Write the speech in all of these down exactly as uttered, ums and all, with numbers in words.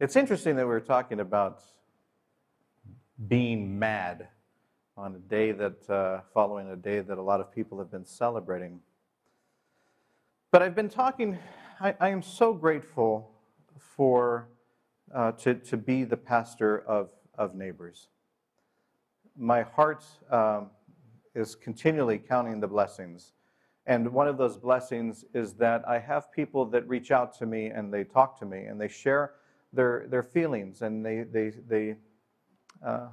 It's interesting that we're talking about being mad on a day that, uh, following a day that a lot of people have been celebrating. But I've been talking, I, I am so grateful for, uh, to, to be the pastor of, of Neighbors. My heart um, is continually counting the blessings. And one of those blessings is that I have people that reach out to me and they talk to me and they share their their feelings and they they they uh,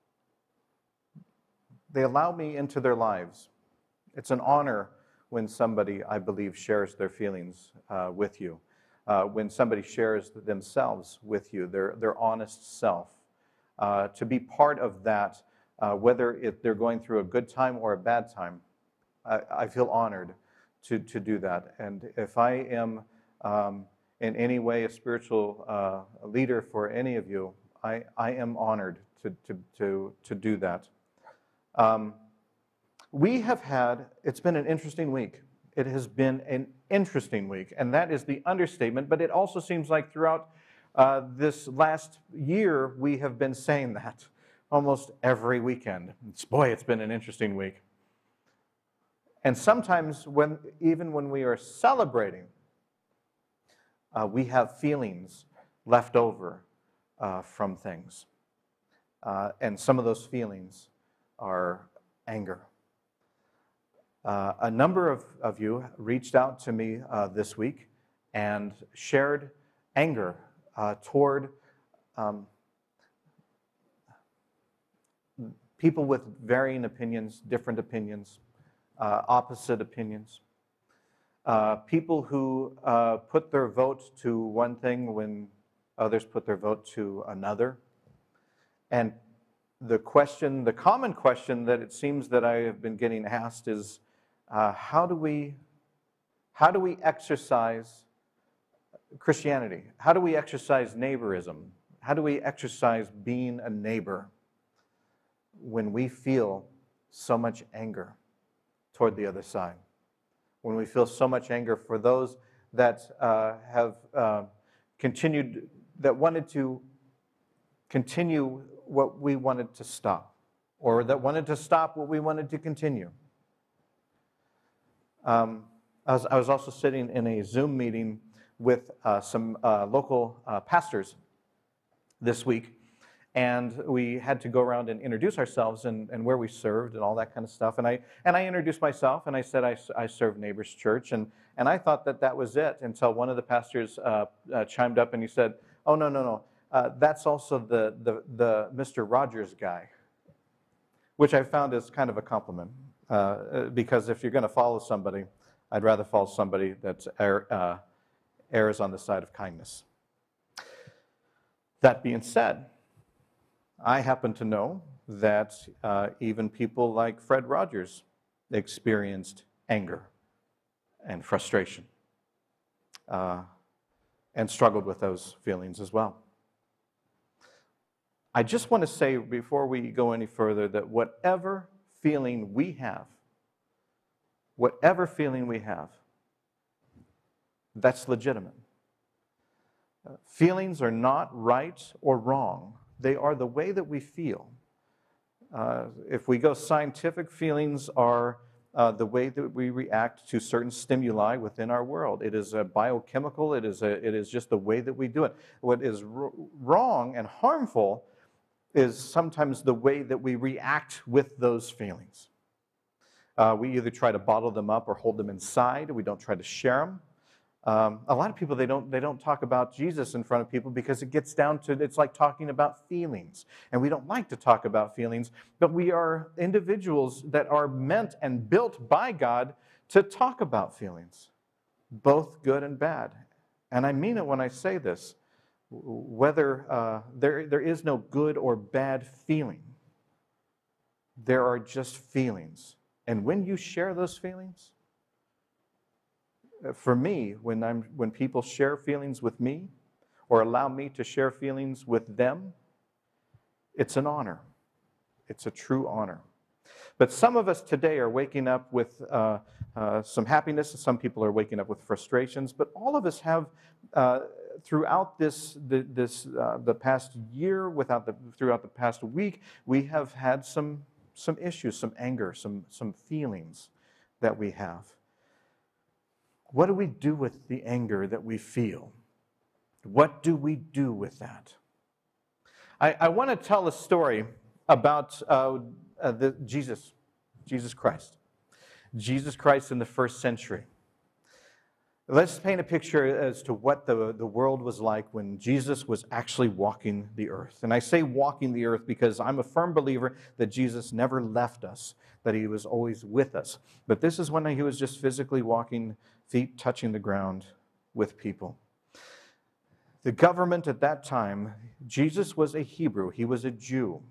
they allow me into their lives. It's an honor when somebody, I believe, shares their feelings uh, with you, uh, when somebody shares themselves with you, their their honest self. Uh, to be part of that, uh, whether it, they're going through a good time or a bad time, I, I feel honored to to do that. And if I am um, in any way a spiritual uh, leader for any of you, I, I am honored to, to, to, to do that. Um, we have had, it's been an interesting week. It has been an interesting week, and that is the understatement, but it also seems like throughout uh, this last year, we have been saying that almost every weekend. It's, boy, it's been an interesting week. And sometimes, when even when we are celebrating, Uh, we have feelings left over uh, from things. Uh, and some of those feelings are anger. Uh, a number of, of you reached out to me uh, this week and shared anger uh, toward um, people with varying opinions, different opinions, uh, opposite opinions. Uh, people who uh, put their vote to one thing when others put their vote to another. And the question, the common question that it seems that I have been getting asked is, uh, how do we, how do we exercise Christianity? How do we exercise neighborism? How do we exercise being a neighbor when we feel so much anger toward the other side? When we feel so much anger for those that uh, have uh, continued, that wanted to continue what we wanted to stop, or that wanted to stop what we wanted to continue. Um, I, was, I was also sitting in a Zoom meeting with uh, some uh, local uh, pastors this week, and we had to go around and introduce ourselves and, and where we served and all that kind of stuff. And I and I introduced myself, and I said I, I serve Neighbors Church, and, and I thought that that was it until one of the pastors uh, uh, chimed up and he said, "Oh, no, no, no, uh, that's also the, the, the Mister Rogers guy," which I found is kind of a compliment, uh, because if you're going to follow somebody, I'd rather follow somebody that er, uh, errs on the side of kindness. That being said, I happen to know that uh, even people like Fred Rogers experienced anger and frustration uh, and struggled with those feelings as well. I just want to say before we go any further that whatever feeling we have, whatever feeling we have, that's legitimate. Uh, feelings are not right or wrong. They are the way that we feel. Uh, if we go scientific, feelings are uh, the way that we react to certain stimuli within our world. It is a biochemical. It is a, it is just the way that we do it. What is r- wrong and harmful is sometimes the way that we react with those feelings. Uh, we either try to bottle them up or hold them inside. We don't try to share them. Um, a lot of people, they don't, they don't talk about Jesus in front of people because it gets down to, it's like talking about feelings. And we don't like to talk about feelings, but we are individuals that are meant and built by God to talk about feelings, both good and bad. And I mean it when I say this. Whether uh, there, there is no good or bad feeling. There are just feelings. And when you share those feelings, for me, when I'm when people share feelings with me or allow me to share feelings with them, it's an honor. It's a true honor. But some of us today are waking up with uh, uh, some happiness, and some people are waking up with frustrations, but all of us have uh, throughout this, the, this, uh, the past year, without the, throughout the past week, we have had some, some issues, some anger, some, some feelings that we have. What do we do with the anger that we feel? What do we do with that? I, I want to tell a story about uh, uh, the, Jesus, Jesus Christ. Jesus Christ in the first century. Let's paint a picture as to what the, the world was like when Jesus was actually walking the earth. And I say walking the earth because I'm a firm believer that Jesus never left us, that he was always with us. But this is when he was just physically walking, feet touching the ground with people. The government at that time, Jesus was a Hebrew, he was a Jew.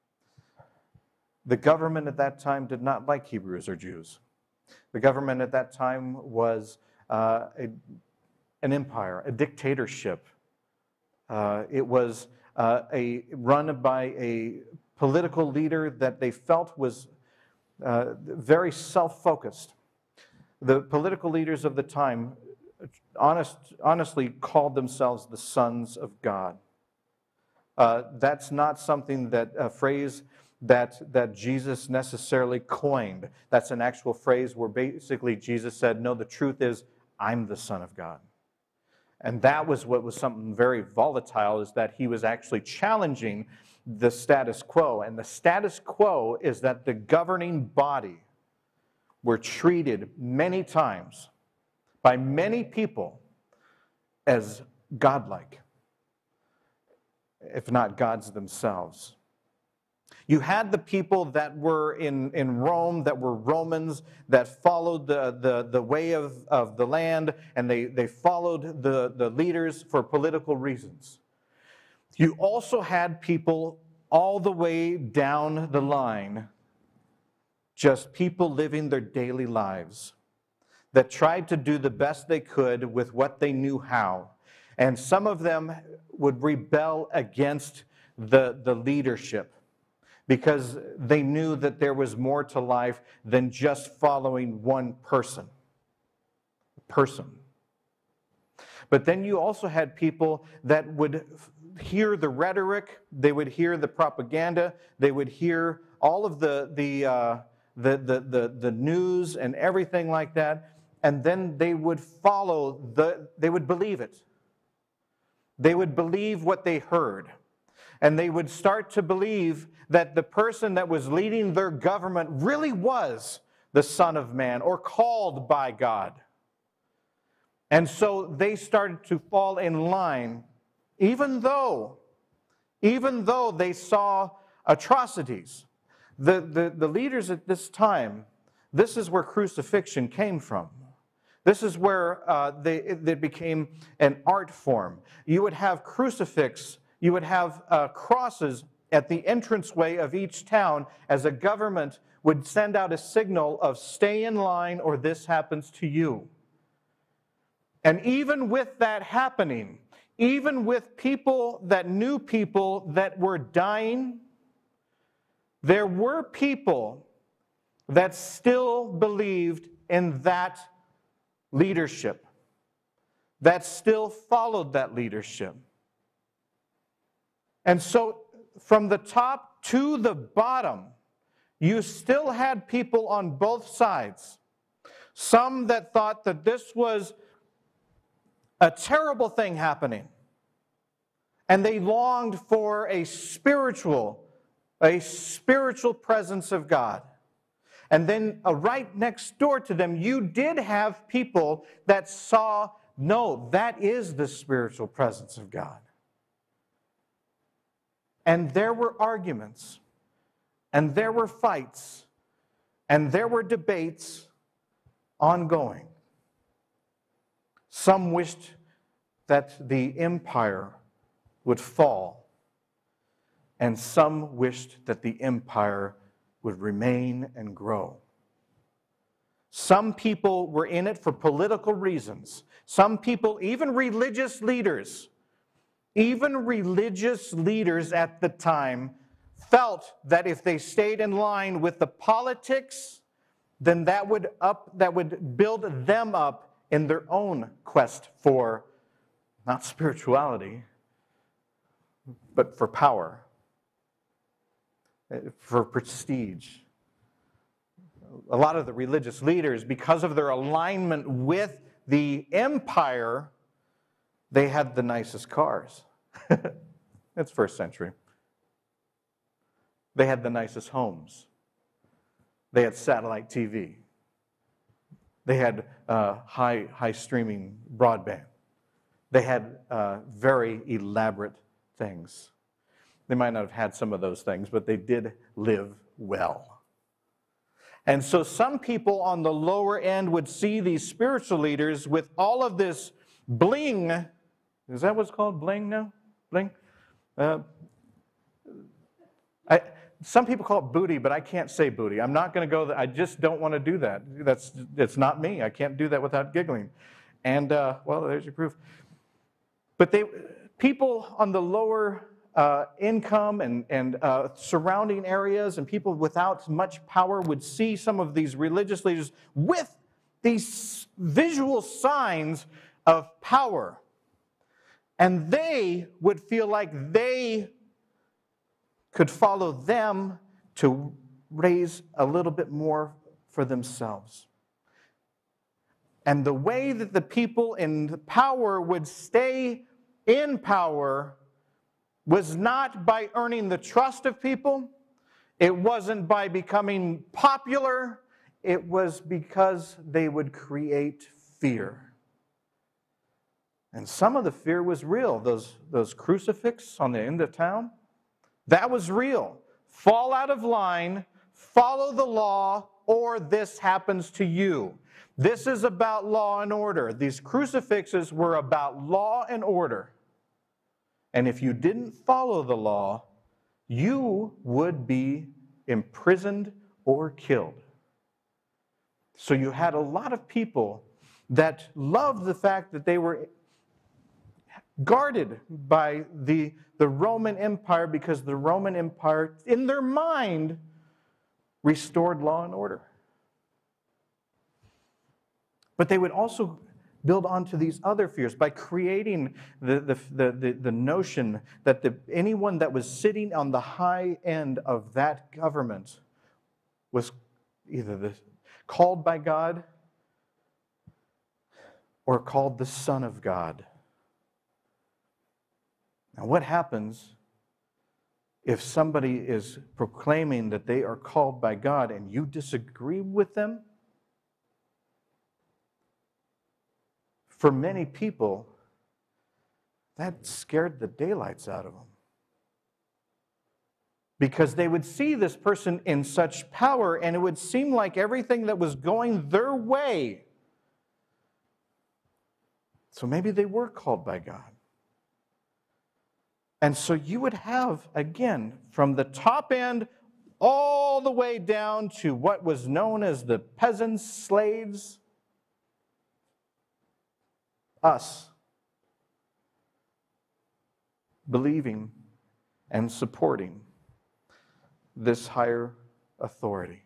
The government at that time did not like Hebrews or Jews. The government at that time was Uh, a, an empire, a dictatorship. Uh, it was uh, a run by a political leader that they felt was uh, very self-focused. The political leaders of the time honest, honestly called themselves the sons of God. Uh, that's not something that, a phrase that, that Jesus necessarily coined. That's an actual phrase where basically Jesus said, no, the truth is, I'm the Son of God. And that was what was something very volatile, is that he was actually challenging the status quo. And the status quo is that the governing body were treated many times by many people as godlike, if not gods themselves. You had the people that were in, in Rome, that were Romans, that followed the, the, the way of, of the land, and they, they followed the, the leaders for political reasons. You also had people all the way down the line, just people living their daily lives, that tried to do the best they could with what they knew how. And some of them would rebel against the, the leadership, because they knew that there was more to life than just following one person. Person. But then you also had people that would hear the rhetoric, they would hear the propaganda, they would hear all of the, the, uh, the, the, the, the news and everything like that, and then they would follow, the, they would believe it. They would believe what they heard. And they would start to believe that the person that was leading their government really was the Son of Man or called by God. And so they started to fall in line, even though, even though they saw atrocities. The, the, the leaders at this time, this is where crucifixion came from. This is where uh, they, it became an art form. You would have crucifix, you would have uh, crosses at the entranceway of each town as a government would send out a signal of stay in line or this happens to you. And even with that happening, even with people that knew people that were dying, there were people that still believed in that leadership, that still followed that leadership. And so from the top to the bottom, you still had people on both sides. Some that thought that this was a terrible thing happening, and they longed for a spiritual, a spiritual presence of God. And then uh, right next door to them, you did have people that saw, no, that is the spiritual presence of God. And there were arguments, and there were fights, and there were debates ongoing. Some wished that the empire would fall, and some wished that the empire would remain and grow. Some people were in it for political reasons. Some people, even religious leaders, even religious leaders at the time felt that if they stayed in line with the politics, then that would up that would build them up in their own quest for not spirituality, but for power, for prestige. A lot of the religious leaders, because of their alignment with the empire, they had the nicest cars. It's first century. They had the nicest homes. They had satellite T V. They had uh, high, high streaming broadband. They had uh, very elaborate things. They might not have had some of those things, but they did live well. And so some people on the lower end would see these spiritual leaders with all of this bling. Is that what's called bling now? Bling? Uh, I, some people call it booty, but I can't say booty. I'm not going to go there. I just don't want to do that. That's it's not me. I can't do that without giggling. And, uh, well, there's your proof. But they, people on the lower uh, income and, and uh, surrounding areas and people without much power would see some of these religious leaders with these visual signs of power. And they would feel like they could follow them to raise a little bit more for themselves. And the way that the people in power would stay in power was not by earning the trust of people. It wasn't by becoming popular. It was because they would create fear. And some of the fear was real. Those, those crucifixes on the end of town, that was real. Fall out of line, follow the law, or this happens to you. This is about law and order. These crucifixes were about law and order. And if you didn't follow the law, you would be imprisoned or killed. So you had a lot of people that loved the fact that they were guarded by the, the Roman Empire, because the Roman Empire, in their mind, restored law and order. But they would also build onto these other fears by creating the, the, the, the, the notion that the, anyone that was sitting on the high end of that government was either the, called by God or called the Son of God. Now, what happens if somebody is proclaiming that they are called by God and you disagree with them? For many people, that scared the daylights out of them. Because they would see this person in such power, and it would seem like everything that was going their way. So maybe they were called by God. And so you would have, again, from the top end all the way down to what was known as the peasants, slaves, us, believing and supporting this higher authority.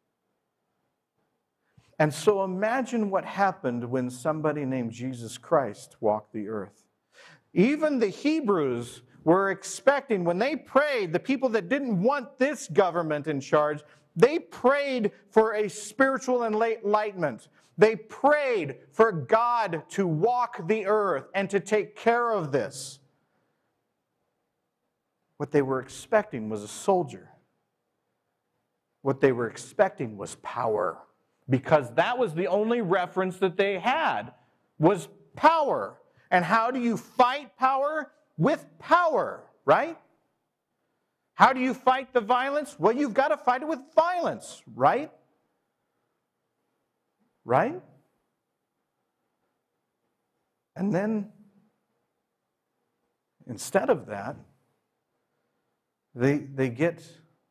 And so imagine what happened when somebody named Jesus Christ walked the earth. Even the Hebrews were expecting, when they prayed, the people that didn't want this government in charge, they prayed for a spiritual enlightenment. They prayed for God to walk the earth and to take care of this. What they were expecting was a soldier. What they were expecting was power, because that was the only reference that they had, was power. And how do you fight power? With power, right? How do you fight the violence? Well, you've got to fight it with violence, right? Right? And then, instead of that, they, they get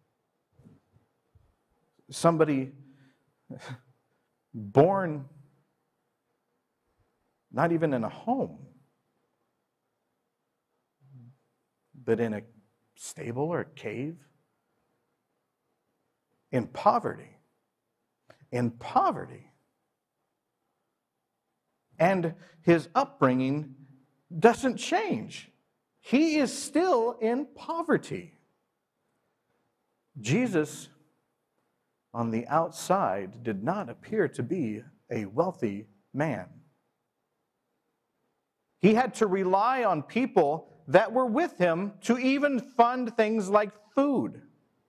somebody born not even in a home, but in a stable or a cave, in poverty, in poverty. And his upbringing doesn't change. He is still in poverty. Jesus, on the outside, did not appear to be a wealthy man. He had to rely on people that were with him to even fund things like food.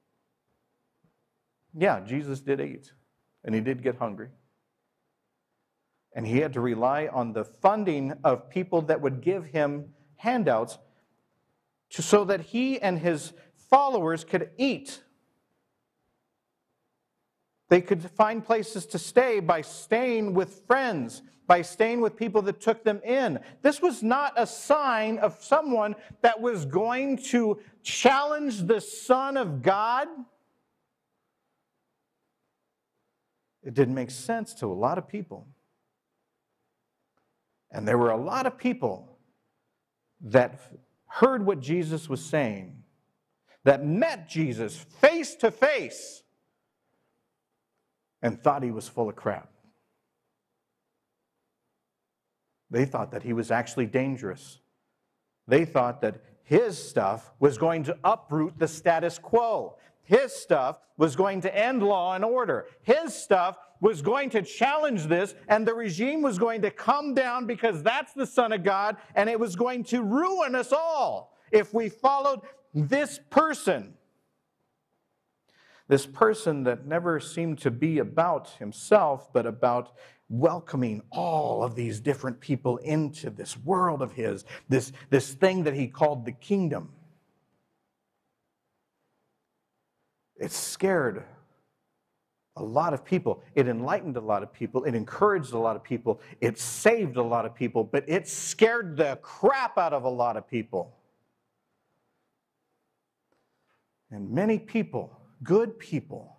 Yeah, Jesus did eat, and he did get hungry. And he had to rely on the funding of people that would give him handouts to, so that he and his followers could eat. They could find places to stay by staying with friends, by staying with people that took them in. This was not a sign of someone that was going to challenge the Son of God. It didn't make sense to a lot of people. And there were a lot of people that heard what Jesus was saying, that met Jesus face to face, and thought he was full of crap. They thought that he was actually dangerous. They thought that his stuff was going to uproot the status quo. His stuff was going to end law and order. His stuff was going to challenge this, and the regime was going to come down because that's the Son of God, and it was going to ruin us all if we followed this person. This person that never seemed to be about himself, but about welcoming all of these different people into this world of his, this, this thing that he called the kingdom. It scared a lot of people. It enlightened a lot of people. It encouraged a lot of people. It saved a lot of people, but it scared the crap out of a lot of people. And many people, good people,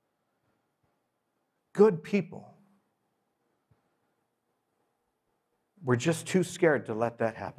good people, were just too scared to let that happen.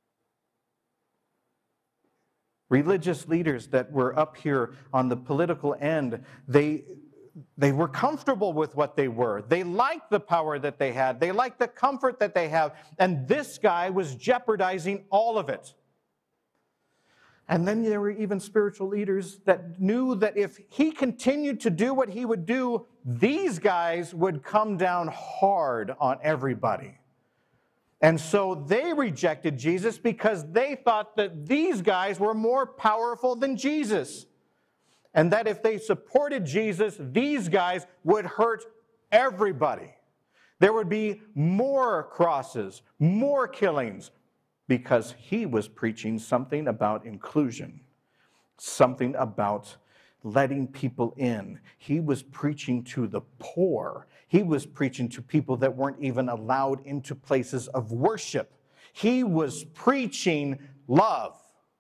Religious leaders that were up here on the political end, they, they were comfortable with what they were. They liked the power that they had. They liked the comfort that they have. And this guy was jeopardizing all of it. And then there were even spiritual leaders that knew that if he continued to do what he would do, these guys would come down hard on everybody. And so they rejected Jesus because they thought that these guys were more powerful than Jesus. And that if they supported Jesus, these guys would hurt everybody. There would be more crosses, more killings, because he was preaching something about inclusion, something about letting people in. He was preaching to the poor. He was preaching to people that weren't even allowed into places of worship. He was preaching love.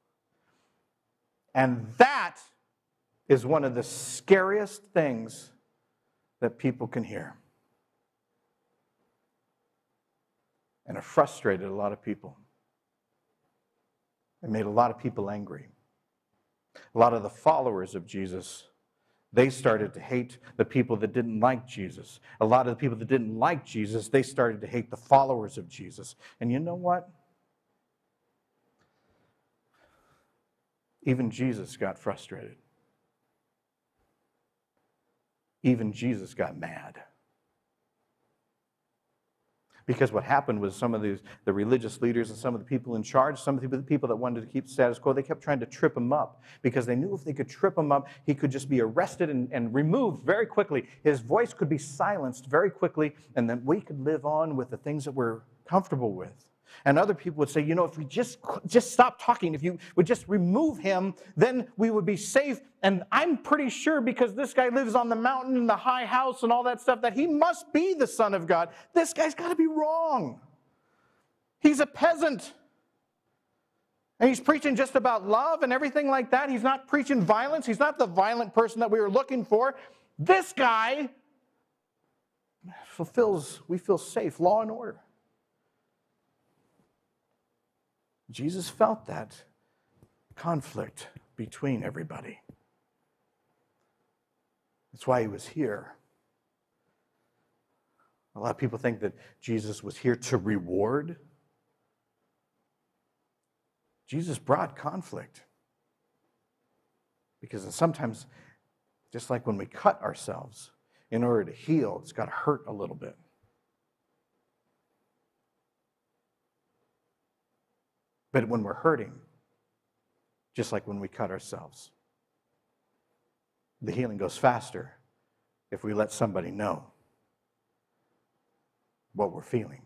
And that is one of the scariest things that people can hear. And it frustrated a lot of people. It made a lot of people angry. A lot of the followers of Jesus, they started to hate the people that didn't like Jesus. A lot of the people that didn't like Jesus, they started to hate the followers of Jesus. And you know what? Even Jesus got frustrated. Even Jesus got mad. Because what happened was some of these, the religious leaders and some of the people in charge, some of the people that wanted to keep the status quo, they kept trying to trip him up because they knew if they could trip him up, he could just be arrested and, and removed very quickly. His voice could be silenced very quickly, and then we could live on with the things that we're comfortable with. And other people would say, you know, if we just, just stop talking, if you would just remove him, then we would be safe. And I'm pretty sure because this guy lives on the mountain in the high house and all that stuff, that he must be the Son of God. This guy's got to be wrong. He's a peasant. And he's preaching just about love and everything like that. He's not preaching violence. He's not the violent person that we were looking for. This guy fulfills, we feel safe, law and order. Jesus felt that conflict between everybody. That's why he was here. A lot of people think that Jesus was here to reward. Jesus brought conflict. Because sometimes, just like when we cut ourselves, in order to heal, it's got to hurt a little bit. But when we're hurting, just like when we cut ourselves, the healing goes faster if we let somebody know what we're feeling.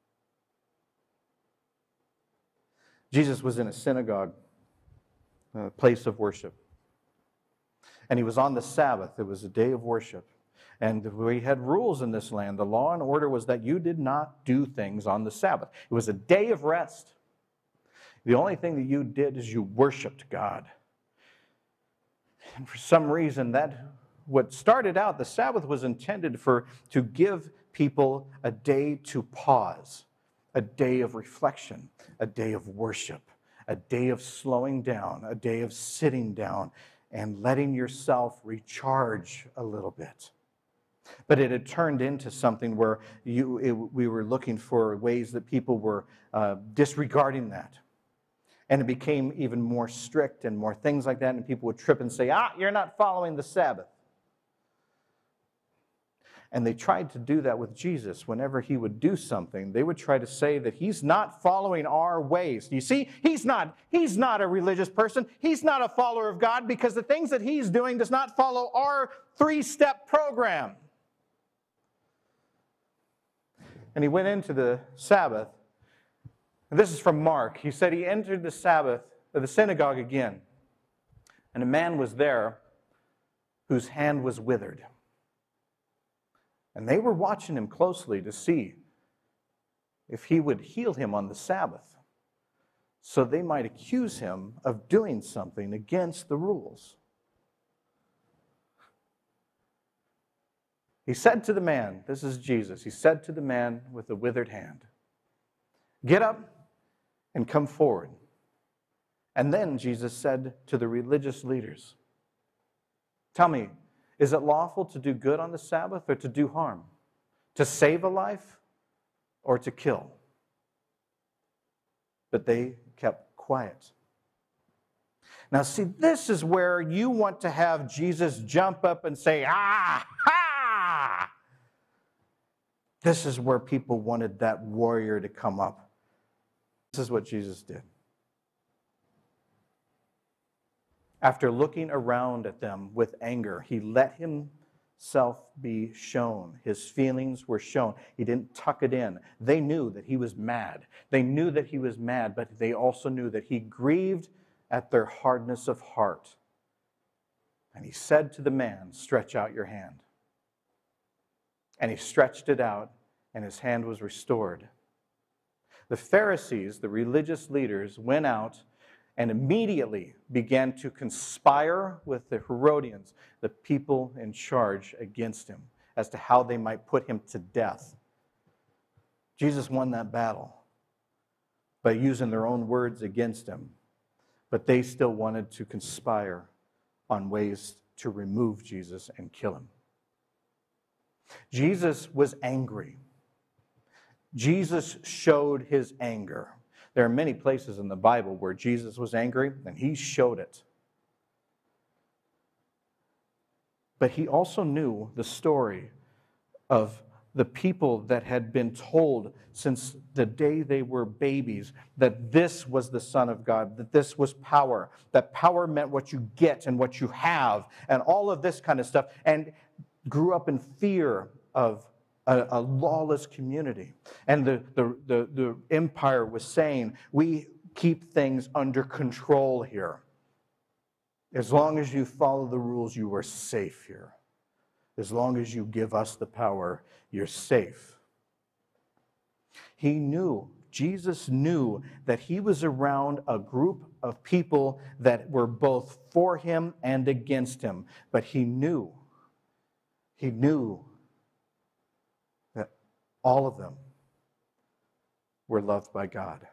Jesus was in a synagogue, a place of worship. And he was on the Sabbath. It was a day of worship. And we had rules in this land. The law and order was that you did not do things on the Sabbath. It was a day of rest. The only thing that you did is you worshiped God. And for some reason, that what started out, the Sabbath was intended for to give people a day to pause, a day of reflection, a day of worship, a day of slowing down, a day of sitting down and letting yourself recharge a little bit. But it had turned into something where you, it, we were looking for ways that people were uh, disregarding that. And it became even more strict and more things like that, and people would trip and say, ah, you're not following the Sabbath. And they tried to do that with Jesus. Whenever he would do something, they would try to say that he's not following our ways. You see, he's not, he's not a religious person. He's not a follower of God because the things that he's doing does not follow our three-step program. And he went into the Sabbath. And this is from Mark. He said he entered the Sabbath, or the synagogue again, and a man was there whose hand was withered. And they were watching him closely to see if he would heal him on the Sabbath, so they might accuse him of doing something against the rules. He said to the man, this is Jesus, he said to the man with the withered hand, get up and come forward. And then Jesus said to the religious leaders, tell me, is it lawful to do good on the Sabbath or to do harm? To save a life or to kill? But they kept quiet. Now see, this is where you want to have Jesus jump up and say, ah, ha! This is where people wanted that warrior to come up. This is what Jesus did. After looking around at them with anger, he let himself be shown. His feelings were shown. He didn't tuck it in. They knew that he was mad. They knew that he was mad, but they also knew that he grieved at their hardness of heart. And he said to the man, stretch out your hand. And he stretched it out, and his hand was restored. The Pharisees, the religious leaders, went out and immediately began to conspire with the Herodians, the people in charge, against him as to how they might put him to death. Jesus won that battle by using their own words against him, but they still wanted to conspire on ways to remove Jesus and kill him. Jesus was angry. Jesus showed his anger. There are many places in the Bible where Jesus was angry, and he showed it. But he also knew the story of the people that had been told since the day they were babies that this was the Son of God, that this was power, that power meant what you get and what you have, and all of this kind of stuff, and grew up in fear of A, a lawless community. And the, the, the, the empire was saying, we keep things under control here. As long as you follow the rules, you are safe here. As long as you give us the power, you're safe. He knew, Jesus knew that he was around a group of people that were both for him and against him. But he knew, he knew all of them were loved by God.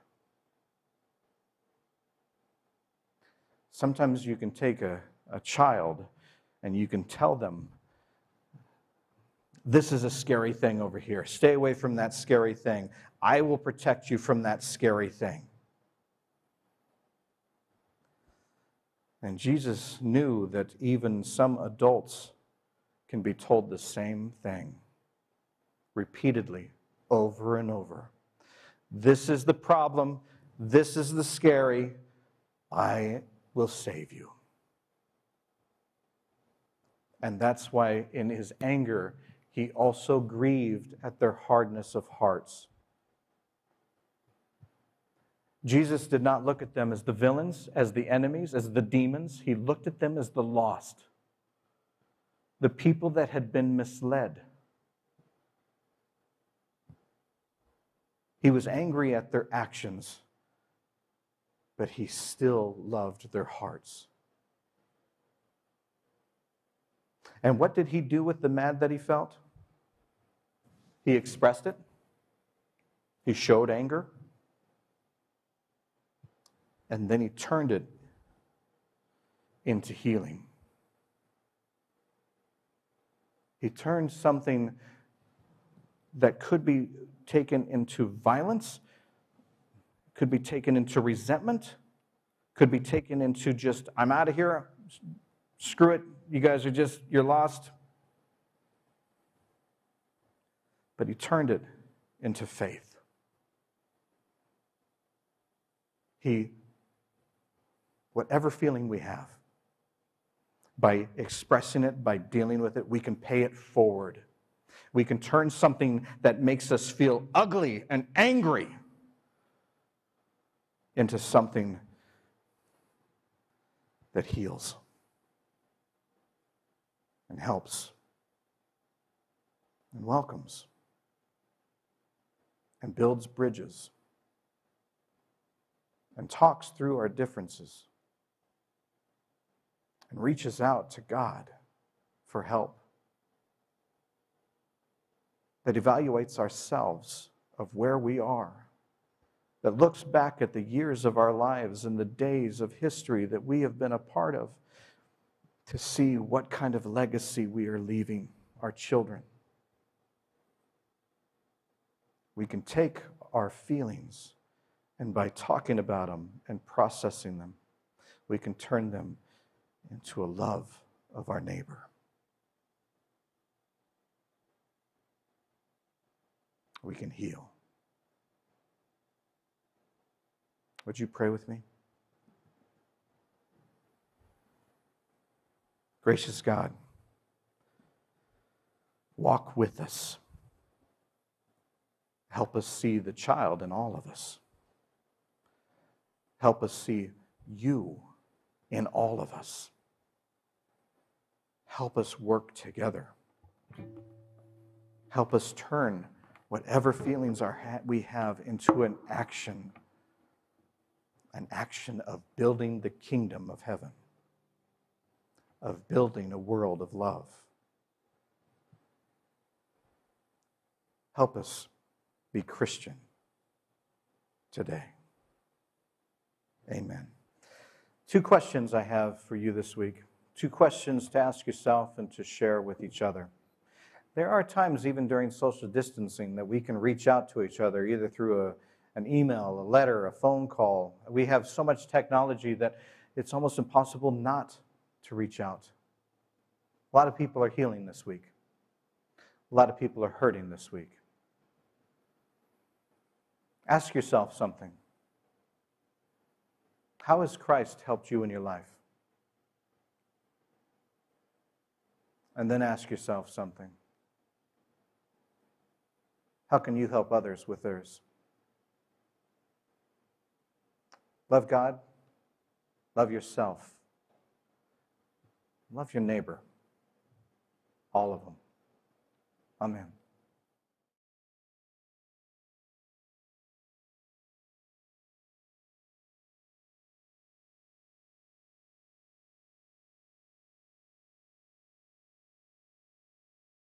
Sometimes you can take a, a child and you can tell them, this is a scary thing over here. Stay away from that scary thing. I will protect you from that scary thing. And Jesus knew that even some adults can be told the same thing repeatedly, over and over. This is the problem. This is the scary. I will save you. And that's why in his anger, he also grieved at their hardness of hearts. Jesus did not look at them as the villains, as the enemies, as the demons. He looked at them as the lost, the people that had been misled. He was angry at their actions, but he still loved their hearts. And what did he do with the mad that he felt? He expressed it. He showed anger. And then he turned it into healing. He turned something that could be taken into violence, could be taken into resentment, could be taken into just, I'm out of here, screw it, you guys are just, you're lost. But he turned it into faith. He, whatever feeling we have, by expressing it, by dealing with it, we can pay it forward. We can turn something that makes us feel ugly and angry into something that heals and helps and welcomes and builds bridges and talks through our differences and reaches out to God for help, that evaluates ourselves of where we are, that looks back at the years of our lives and the days of history that we have been a part of to see what kind of legacy we are leaving our children. We can take our feelings and by talking about them and processing them, we can turn them into a love of our neighbor. We can heal. Would you pray with me? Gracious God, walk with us. Help us see the child in all of us. Help us see you in all of us. Help us work together. Help us turn whatever feelings are we have into an action, an action of building the kingdom of heaven, of building a world of love. Help us be Christian today. Amen. Two questions I have for you this week. Two questions to ask yourself and to share with each other. There are times, even during social distancing, that we can reach out to each other, either through a, an email, a letter, a phone call. We have so much technology that it's almost impossible not to reach out. A lot of people are healing this week. A lot of people are hurting this week. Ask yourself something. How has Christ helped you in your life? And then ask yourself something. How can you help others with theirs? Love God. Love yourself. Love your neighbor. All of them. Amen.